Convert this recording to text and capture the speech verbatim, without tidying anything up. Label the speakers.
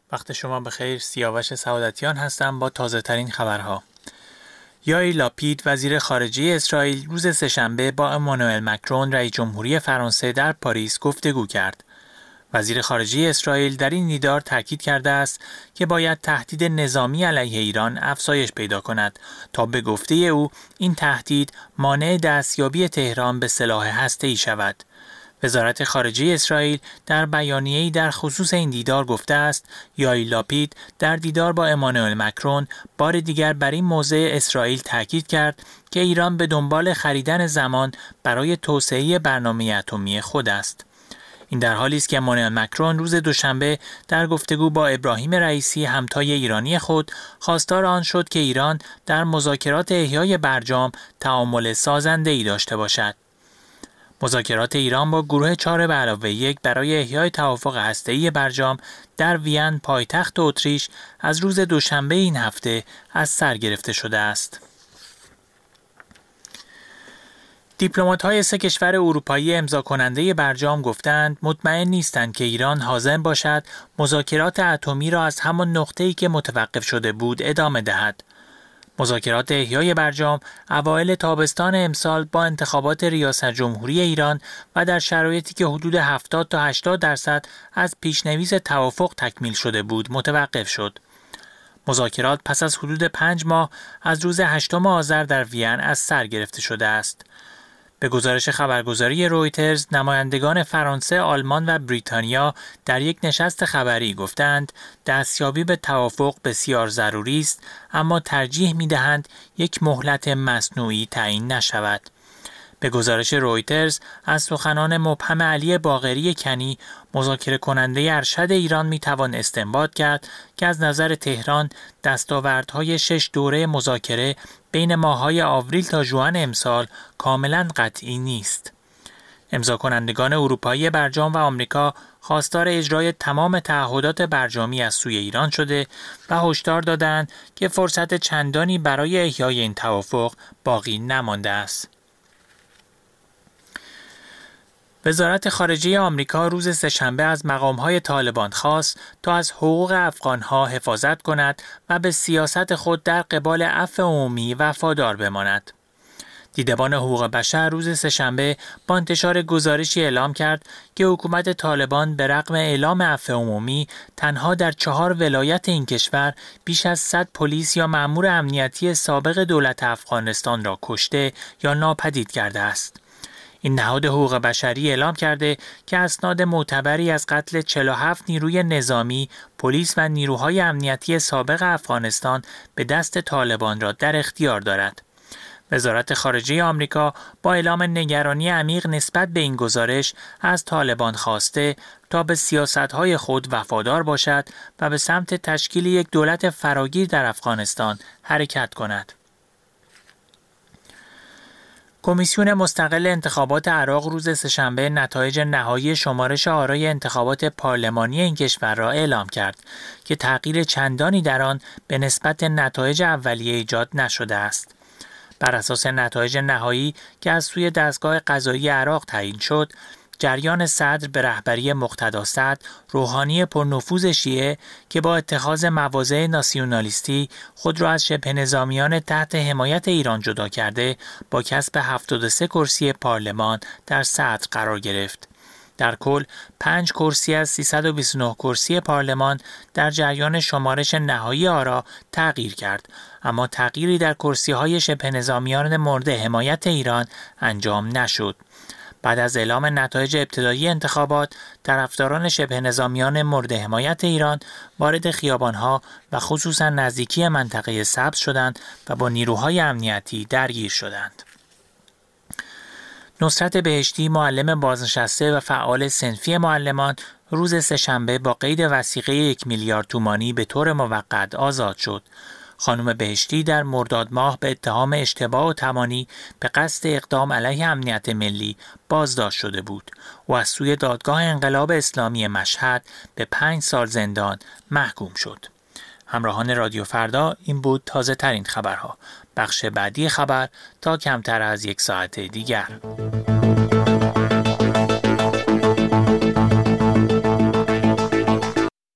Speaker 1: وقت شما بخیر. سیاوش سعادتیان هستم با تازه ترین خبرها. یائیر لاپید وزیر خارجه اسرائیل روز سه‌شنبه با امانوئل مکرون رئیس جمهوری فرانسه در پاریس گفتگو کرد. وزیر خارجه اسرائیل در این دیدار تاکید کرده است که باید تهدید نظامی علیه ایران افزایش پیدا کند تا به گفته او این تهدید مانع دستیابی تهران به سلاح هسته‌ای شود. وزارت خارجه اسرائیل در بیانیه‌ای در خصوص این دیدار گفته است یائیر لاپید در دیدار با امانوئل مکرون بار دیگر بر این موضع اسرائیل تاکید کرد که ایران به دنبال خریدن زمان برای توسعه برنامه اتمی خود است. این در حالی است که امانوئل مکرون روز دوشنبه در گفتگو با ابراهیم رئیسی همتای ایرانی خود خواستار آن شد که ایران در مذاکرات احیای برجام تعامل سازنده‌ای داشته باشد. مذاکرات ایران با گروه چهار به علاوه یک برای احیای توافق هسته‌ای برجام در وین پایتخت اتریش از روز دوشنبه این هفته از سر گرفته شده است. دیپلمات‌های سه کشور اروپایی امضا کننده برجام گفتند مطمئن نیستند که ایران حاضر باشد مذاکرات اتمی را از همان نقطه‌ای که متوقف شده بود ادامه دهد. مذاکرات احیای برجام اوایل تابستان امسال با انتخابات ریاست جمهوری ایران و در شرایطی که حدود هفتاد تا هشتاد درصد از پیش‌نویس توافق تکمیل شده بود متوقف شد. مذاکرات پس از حدود پنج ماه از روز هشتم آذر در وین از سر گرفته شده است. به گزارش خبرگزاری رویترز، نمایندگان فرانسه، آلمان و بریتانیا در یک نشست خبری گفتند دستیابی به توافق بسیار ضروری است، اما ترجیح می‌دهند یک مهلت مصنوعی تعیین نشود. به گزارش رویترز از سخنان مبهم علی باقری کنی، مذاکره کننده ارشد ایران میتوان استنباط کرد که از نظر تهران دستاوردهای شش دوره مذاکره بین ماه‌های آوریل تا ژوئن امسال کاملا قطعی نیست. امضا کنندگان اروپایی برجام و آمریکا خواستار اجرای تمام تعهدات برجامی از سوی ایران شده و هشدار دادند که فرصت چندانی برای احیای این توافق باقی نمانده است. وزارت خارجه آمریکا روز سه‌شنبه از مقام‌های طالبان خواست تا از حقوق افغان‌ها حفاظت کند و به سیاست خود در قبال عفو عمومی وفادار بماند. دیدبان حقوق بشر روز سه‌شنبه با انتشار گزارشی اعلام کرد که حکومت طالبان به رغم اعلام عفو عمومی تنها در چهار ولایت این کشور بیش از صد پلیس یا مأمور امنیتی سابق دولت افغانستان را کشته یا ناپدید کرده است. این نهاد حقوق بشری اعلام کرده که اسناد معتبری از قتل چهل و هفت نیروی نظامی، پلیس و نیروهای امنیتی سابق افغانستان به دست طالبان را در اختیار دارد. وزارت خارجه آمریکا با اعلام نگرانی عمیق نسبت به این گزارش از طالبان خواسته تا به سیاست‌های خود وفادار باشد و به سمت تشکیل یک دولت فراگیر در افغانستان حرکت کند. کمیسیون مستقل انتخابات عراق روز سه‌شنبه نتایج نهایی شمارش آرای انتخابات پارلمانی این کشور را اعلام کرد که تغییر چندانی در آن به نسبت نتایج اولیه ایجاد نشده است. بر اساس نتایج نهایی که از سوی دستگاه قضایی عراق تعیین شد، جریان صدر به رهبری مقتدا صدر، روحانی پرنفوذ شیعه که با اتخاذ مواضع ناسیونالیستی خود را از شبه نظامیان تحت حمایت ایران جدا کرده، با کسب هفتاد و سه کرسی پارلمان در صدر قرار گرفت. در کل پنج کرسی از سیصد و بیست و نه کرسی پارلمان در جریان شمارش نهایی آرا تغییر کرد، اما تغییری در کرسی‌های شبه نظامیان مورد حمایت ایران انجام نشد. بعد از اعلام نتایج ابتدایی انتخابات، طرفداران شبه نظامیان مورد حمایت ایران وارد خیابان‌ها و خصوصا نزدیکی منطقه سبز شدند و با نیروهای امنیتی درگیر شدند. نصرت بهشتی، معلم بازنشسته و فعال صنفی معلمان، روز سه‌شنبه با قید وثیقه یک میلیارد تومانی به طور موقت آزاد شد. خانم بهشتی در مرداد ماه به اتهام اشتباه و تمانی به قصد اقدام علیه امنیت ملی بازداشت شده بود و از سوی دادگاه انقلاب اسلامی مشهد به پنج سال زندان محکوم شد. همراهان رادیو فردا، این بود تازه ترین خبرها. بخش بعدی خبر تا کمتر از یک ساعت دیگر.